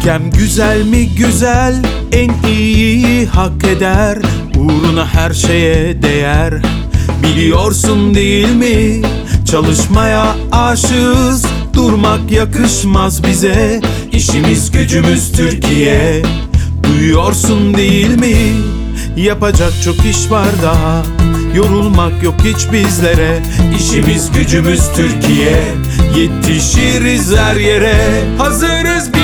Ülkem güzel mi güzel, en iyiyi hak eder. Uğruna her şeye değer. Biliyorsun değil mi? Çalışmaya aşığız, durmak yakışmaz bize. İşimiz gücümüz Türkiye, duyuyorsun değil mi? Yapacak çok iş var daha, yorulmak yok hiç bizlere. İşimiz gücümüz Türkiye, yetişiriz her yere. Hazırız